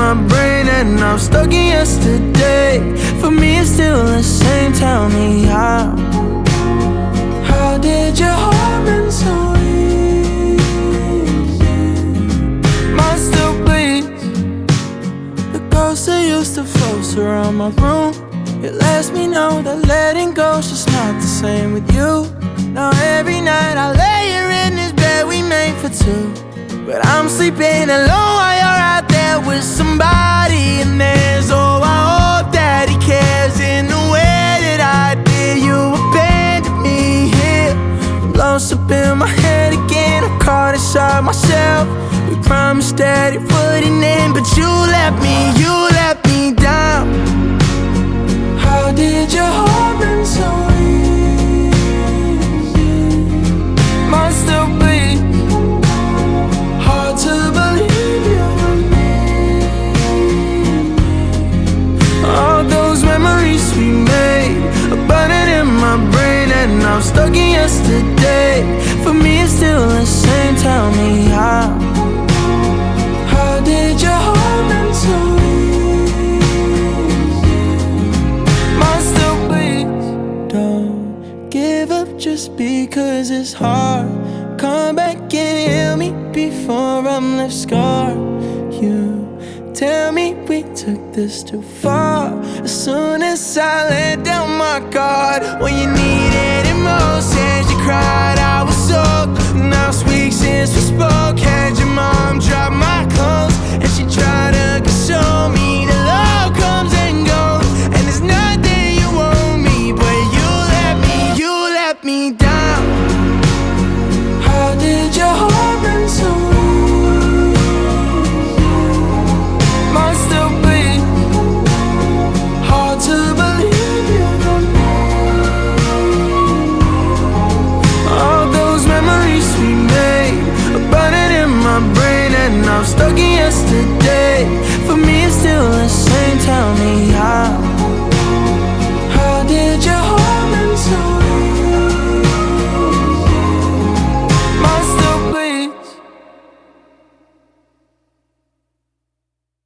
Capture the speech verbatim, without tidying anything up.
my brain and I'm stuck in yesterday. For me it's still the same, tell me how. How did your heart been so easy? Mine still bleeds. The ghost that used to float around my room, it lets me know that letting go's just not the same with you. Now every night I lay here in this bed we made for two, but I'm sleeping alone while you're out there with somebody. And there's, oh, I hope that he cares in the way that I did. You abandoned me here. I'm lost up in my head again, I'm caught inside myself. We promised that it wouldn't end, but you let me, you let me down. How did your heart been so easy? Mine still bleeds. Hard to believe you were me. All those memories we made are burning in my brain and I'm stuck in yesterday. For me it's still the same, tell me how. How did your heart been so easy? Mine still bleeds. Don't give up just because it's hard. Come back and heal me before I'm left scarred. You tell me we took this too far. As soon as I let down my guard, when you needed it most, said you cried, I was soaked. Now it's weeks since we spoke, had